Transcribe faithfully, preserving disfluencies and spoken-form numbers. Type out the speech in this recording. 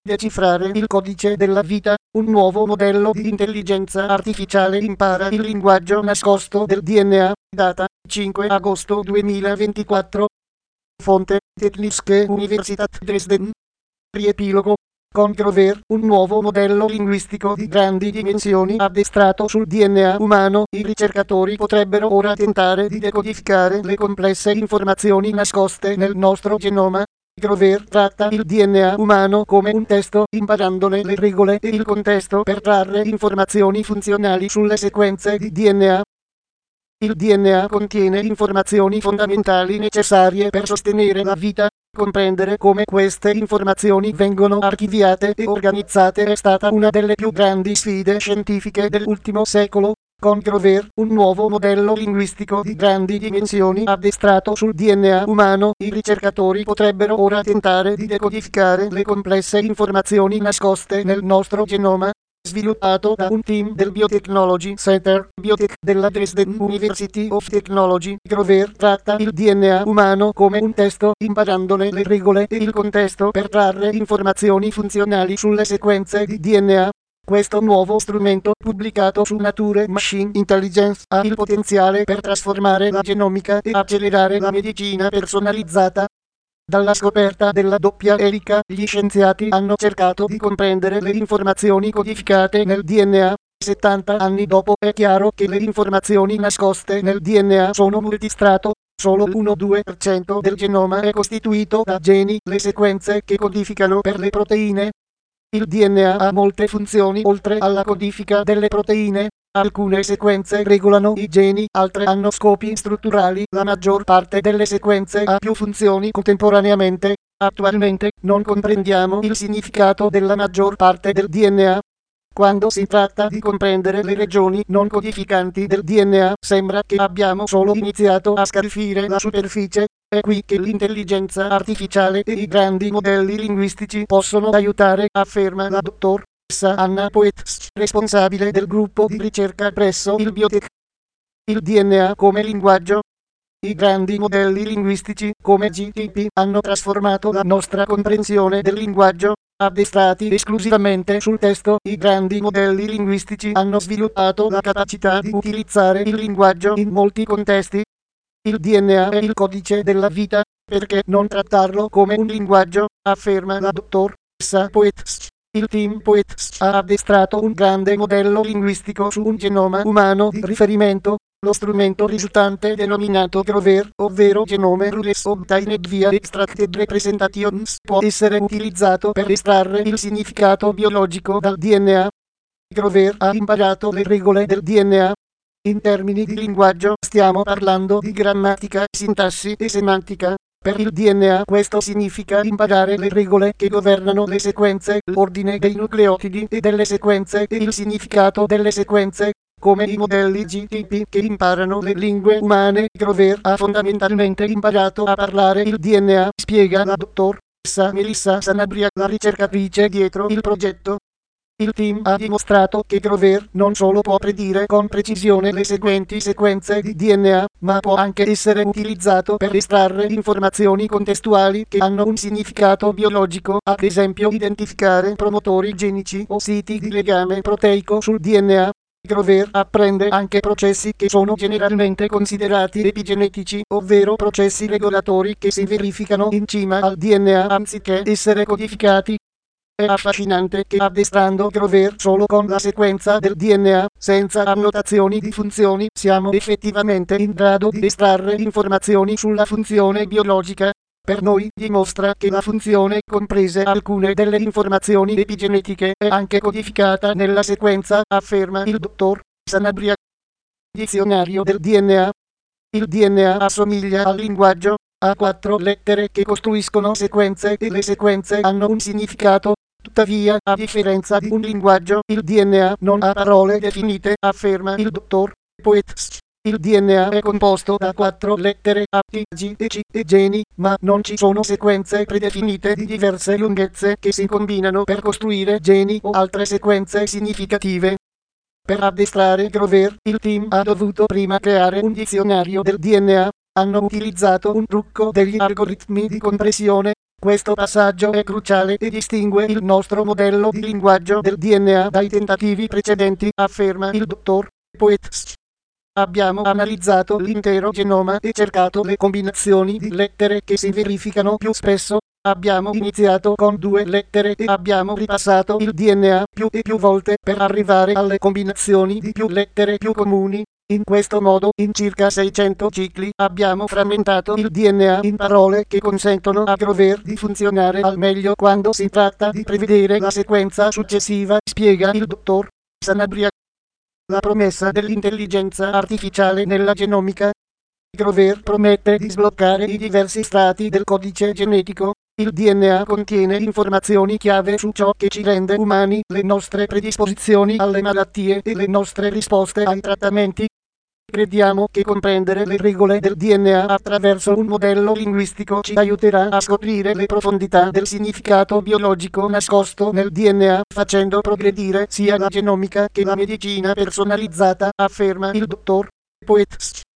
decifrare il codice della vita, un nuovo modello di intelligenza artificiale impara il linguaggio nascosto del D N A, data cinque agosto duemilaventiquattro. Fonte: Technische Universität Dresden. Riepilogo: con Grover, un nuovo modello linguistico di grandi dimensioni addestrato sul D N A umano, i ricercatori potrebbero ora tentare di decodificare le complesse informazioni nascoste nel nostro genoma. Grover tratta il D N A umano come un testo, imparandone le regole e il contesto per trarre informazioni funzionali sulle sequenze di D N A. Il D N A contiene informazioni fondamentali necessarie per sostenere la vita. Comprendere come queste informazioni vengono archiviate e organizzate è stata una delle più grandi sfide scientifiche dell'ultimo secolo. Con Grover, un nuovo modello linguistico di grandi dimensioni addestrato sul D N A umano, i ricercatori potrebbero ora tentare di decodificare le complesse informazioni nascoste nel nostro genoma. Sviluppato da un team del Biotechnology Center Biotech della Dresden University of Technology, Grover tratta il D N A umano come un testo, imparandone le regole e il contesto per trarre informazioni funzionali sulle sequenze di D N A. Questo nuovo strumento, pubblicato su Nature Machine Intelligence, ha il potenziale per trasformare la genomica e accelerare la medicina personalizzata. Dalla scoperta della doppia elica, gli scienziati hanno cercato di comprendere le informazioni codificate nel D N A. settanta anni dopo è chiaro che le informazioni nascoste nel D N A sono multistrato. Solo l'uno due per cento del genoma è costituito da geni, le sequenze che codificano per le proteine. Il D N A ha molte funzioni oltre alla codifica delle proteine. Alcune sequenze regolano i geni, altre hanno scopi strutturali. La maggior parte delle sequenze ha più funzioni contemporaneamente. Attualmente non comprendiamo il significato della maggior parte del D N A. Quando si tratta di comprendere le regioni non codificanti del D N A, sembra che abbiamo solo iniziato a scalfire la superficie. È qui che l'intelligenza artificiale e i grandi modelli linguistici possono aiutare, afferma la dottor Anna Poets, responsabile del gruppo di ricerca presso il Biotech. Il D N A come linguaggio. I grandi modelli linguistici, come G P T, hanno trasformato la nostra comprensione del linguaggio. Addestrati esclusivamente sul testo, i grandi modelli linguistici hanno sviluppato la capacità di utilizzare il linguaggio in molti contesti. Il D N A è il codice della vita, perché non trattarlo come un linguaggio, afferma la dottor Poets. Il team Poets ha addestrato un grande modello linguistico su un genoma umano di riferimento. Lo strumento risultante, denominato Grover, ovvero Genome Rules Obtained via Extracted Representations, può essere utilizzato per estrarre il significato biologico dal D N A. Grover ha imparato le regole del D N A. In termini di linguaggio, stiamo parlando di grammatica, sintassi e semantica. Per il D N A questo significa imparare le regole che governano le sequenze, l'ordine dei nucleotidi e delle sequenze e il significato delle sequenze. Come i modelli G T P che imparano le lingue umane, Grover ha fondamentalmente imparato a parlare il D N A, spiega la dottoressa Melissa Sanabria, la ricercatrice dietro il progetto. Il team ha dimostrato che Grover non solo può predire con precisione le seguenti sequenze di D N A, ma può anche essere utilizzato per estrarre informazioni contestuali che hanno un significato biologico, ad esempio identificare promotori genici o siti di legame proteico sul D N A. Grover apprende anche processi che sono generalmente considerati epigenetici, ovvero processi regolatori che si verificano in cima al D N A anziché essere codificati. È affascinante che addestrando Grover solo con la sequenza del D N A, senza annotazioni di funzioni, siamo effettivamente in grado di estrarre informazioni sulla funzione biologica. Per noi dimostra che la funzione, comprese alcune delle informazioni epigenetiche, è anche codificata nella sequenza, afferma il dottor Sanabria. Dizionario del D N A. Il D N A assomiglia al linguaggio, ha quattro lettere che costruiscono sequenze e le sequenze hanno un significato. Tuttavia, a differenza di un linguaggio, il D N A non ha parole definite, afferma il dottor Poets. Il D N A è composto da quattro lettere A, T, G e C e geni, ma non ci sono sequenze predefinite di diverse lunghezze che si combinano per costruire geni o altre sequenze significative. Per addestrare Grover, il team ha dovuto prima creare un dizionario del D N A. Hanno utilizzato un trucco degli algoritmi di compressione. Questo passaggio è cruciale e distingue il nostro modello di linguaggio del D N A dai tentativi precedenti, afferma il dottor Poets. Abbiamo analizzato l'intero genoma e cercato le combinazioni di lettere che si verificano più spesso. Abbiamo iniziato con due lettere e abbiamo ripassato il D N A più e più volte per arrivare alle combinazioni di più lettere più comuni. In questo modo, in circa seicento cicli, abbiamo frammentato il D N A in parole che consentono a Grover di funzionare al meglio quando si tratta di prevedere la sequenza successiva, spiega il dottor Sanabria. La promessa dell'intelligenza artificiale nella genomica. Grover promette di sbloccare i diversi strati del codice genetico. Il D N A contiene informazioni chiave su ciò che ci rende umani, le nostre predisposizioni alle malattie e le nostre risposte ai trattamenti. Crediamo che comprendere le regole del D N A attraverso un modello linguistico ci aiuterà a scoprire le profondità del significato biologico nascosto nel D N A, facendo progredire sia la genomica che la medicina personalizzata, afferma il dottor Poets.